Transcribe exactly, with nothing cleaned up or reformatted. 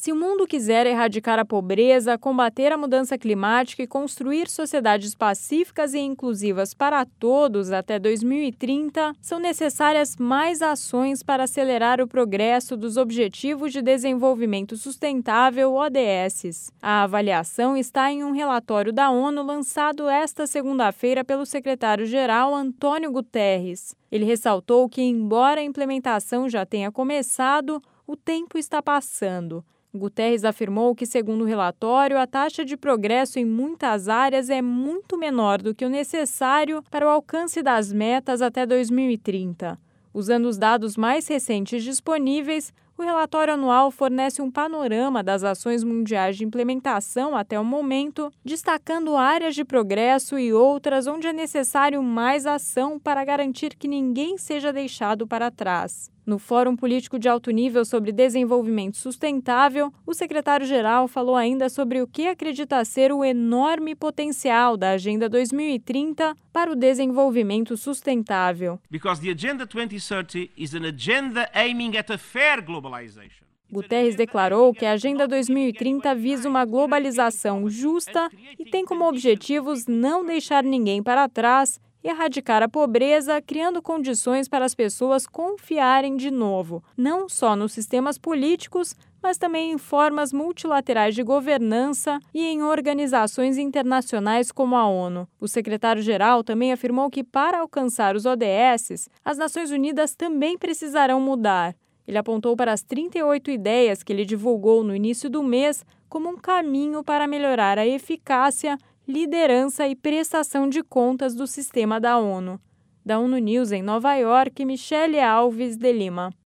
Se o mundo quiser erradicar a pobreza, combater a mudança climática e construir sociedades pacíficas e inclusivas para todos até dois mil e trinta, são necessárias mais ações para acelerar o progresso dos Objetivos de Desenvolvimento Sustentável, O D S. A avaliação está em um relatório da ONU lançado esta segunda-feira pelo secretário-geral Antônio Guterres. Ele ressaltou que, embora a implementação já tenha começado, o tempo está passando. Guterres afirmou que, segundo o relatório, a taxa de progresso em muitas áreas é muito menor do que o necessário para o alcance das metas até dois mil e trinta. Usando os dados mais recentes disponíveis, o relatório anual fornece um panorama das ações mundiais de implementação até o momento, destacando áreas de progresso e outras onde é necessário mais ação para garantir que ninguém seja deixado para trás. No Fórum Político de Alto Nível sobre Desenvolvimento Sustentável, o secretário-geral falou ainda sobre o que acredita ser o enorme potencial da Agenda dois mil e trinta para o desenvolvimento sustentável. Because the Agenda twenty thirty is an agenda aiming at a fair globalization. Guterres declarou que a Agenda dois mil e trinta visa uma globalização justa e tem como objetivos não deixar ninguém para trás, erradicar a pobreza, criando condições para as pessoas confiarem de novo, não só nos sistemas políticos, mas também em formas multilaterais de governança e em organizações internacionais como a ONU. O secretário-geral também afirmou que, para alcançar os O D S, as Nações Unidas também precisarão mudar. Ele apontou para as trinta e oito ideias que ele divulgou no início do mês como um caminho para melhorar a eficácia, liderança e prestação de contas do sistema da ONU. Da ONU News em Nova York, Michele Alves de Lima.